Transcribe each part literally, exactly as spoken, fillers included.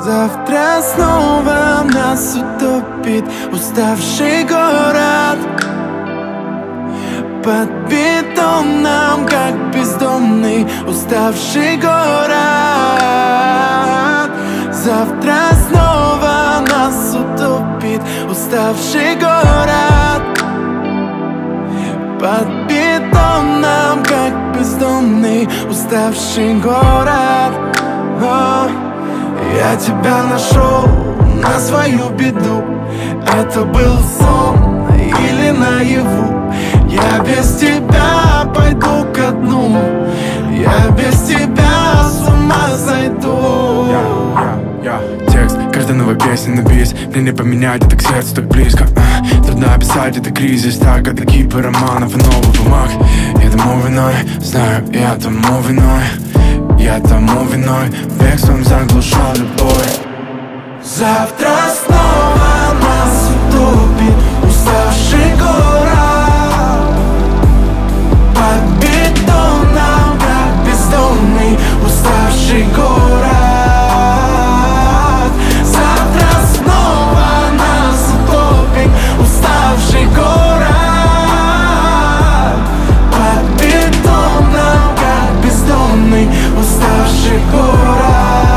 Завтра снова нас утопит уставший город под бетоном, как бездомный уставший город. Завтра снова нас утопит уставший город под бетоном, как бездомный уставший город. О, я тебя нашел на свою беду. Это был сон или наяву? Я без тебя пойду ко дну. Я без тебя с ума сойду. yeah, yeah, yeah. Текст каждой новой песни на бис. Мне не поменять, это к сердцу так близко. uh, Трудно описать, это кризис. Так, это кипы романов и новых бумаг. Я тому виной, знаю, я тому виной. Я тому виной, бегством заглушал любовь. Завтра снова нас утопит уставший город под бетоном, как бездомный уставший город. Завтра снова нас утопит уставший город под бетоном, как бездомный уставший город.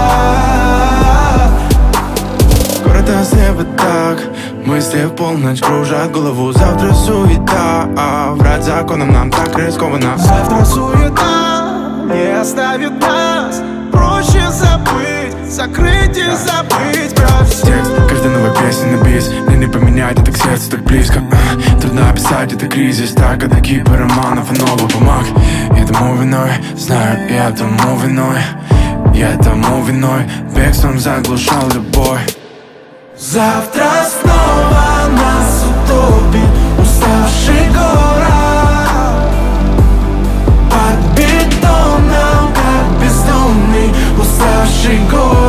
Слепо так, мысли в полночь кружат голову. Завтра суета, а врать законом нам так рискованно. Завтра суета не оставит нас. Проще забыть, закрыть и забыть про все. Текст каждой новой песни на бис. Мне не поменять, это к сердцу так близко. uh, Трудно описать, это кризис. Так, это кипы романов и новых бумаг. Я тому виной, знаю, я тому виной. Я тому виной, бегством заглушал любовь. Завтра снова нас утопит уставший город под бетоном, как бездомный уставший город.